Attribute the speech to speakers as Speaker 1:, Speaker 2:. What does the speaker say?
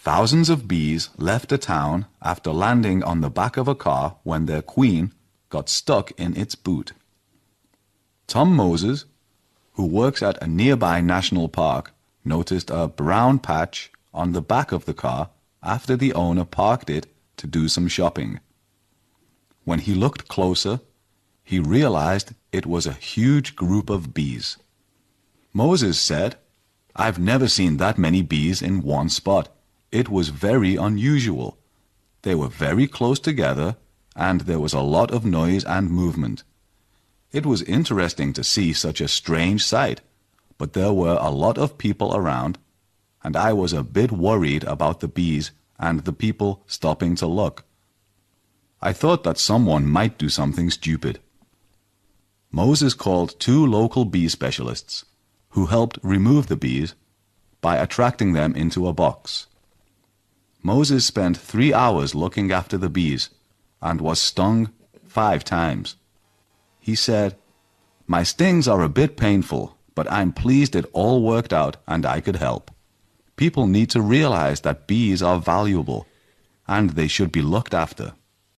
Speaker 1: Thousands of bees left a town after landing on the back of a car when their queen got stuck in its boot. Tom Moses, who works at a nearby national park, noticed a brown patch on the back of the car after the owner parked it to do some shopping. When he looked closer, he realized it was a huge group of bees. Moses said, "I've never seen that many bees in one spot. It was very unusual. They were very close together, and there was a lot of noise and movement. It was interesting to see such a strange sight, but there were a lot of people around, and I was a bit worried about the bees and the people stopping to look. I thought that someone might do something stupid." Moses called 2 local bee specialists, who helped remove the bees by attracting them into a box. Moses spent 3 hours looking after the bees and was stung 5 times. He said, "My stings are a bit painful, but I'm pleased it all worked out and I could help. People need to realize that bees are valuable and they should be looked after."